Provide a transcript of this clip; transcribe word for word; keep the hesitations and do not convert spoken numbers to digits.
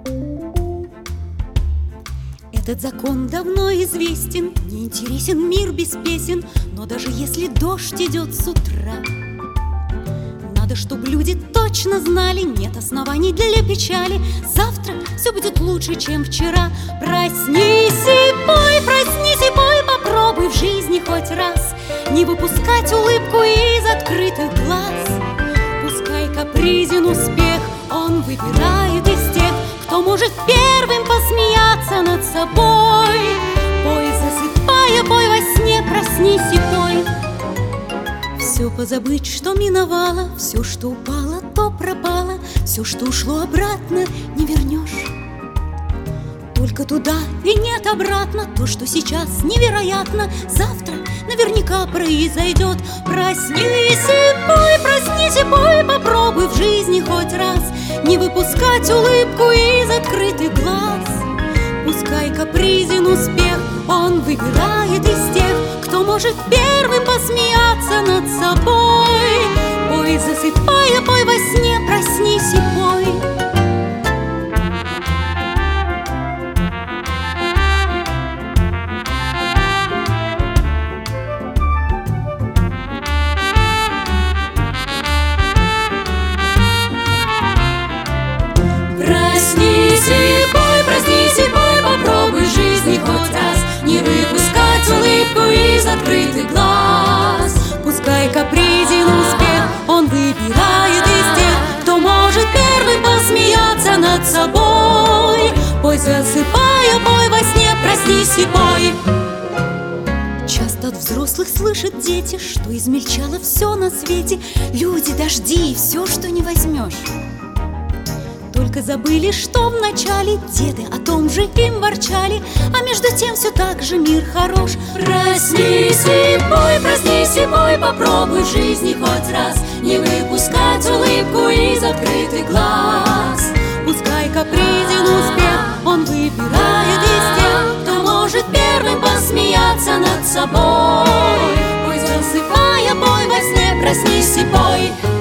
Этот закон давно известен, не интересен мир без песен. Но даже если дождь идет с утра, надо, чтобы люди точно знали, нет оснований для печали. Завтра все будет лучше, чем вчера. Проснись и пой, проснись и пой, попробуй в жизни хоть раз не выпускать улыбку из открытых глаз. Пускай капризен успех, он выбирает из тех, кто может первым посмеяться над собой. Пой, засыпая, пой во сне, проснись и пой. Все позабыть, что миновало, все, что упало, то пропало, все, что ушло обратно, не вернешь. Только туда и нет обратно. То, что сейчас невероятно, завтра наверняка произойдет. Проснись и пой, проснись и пой, попробуй в жизни хоть раз не выпускать улыбку из открытых глаз. Пускай капризен успех, он выбирает из тех, кто может первым посмеяться над собой. Пой, засыпая, пой во сне, проснись и пой. Проснись и пой, проснись и пой, попробуй в жизни хоть раз не выпускать улыбку из открытых глаз. Пускай капризен успех, он выбирает из тех, кто может первым посмеяться над собой. Пой, засыпая, пой во сне, проснись и пой. Часто от взрослых слышат дети, что измельчало все на свете. Люди, дожди и все, что не возьмешь. Только забыли, что вначале деды о том же им ворчали, а между тем все так же мир хорош. Проснись и пой, проснись и пой, попробуй в жизни хоть раз не выпускать улыбку из открытых глаз. Пускай капризен успех, он выбирает из тех, кто может первым посмеяться над собой. Пой, засыпая, пой во сне, проснись и пой.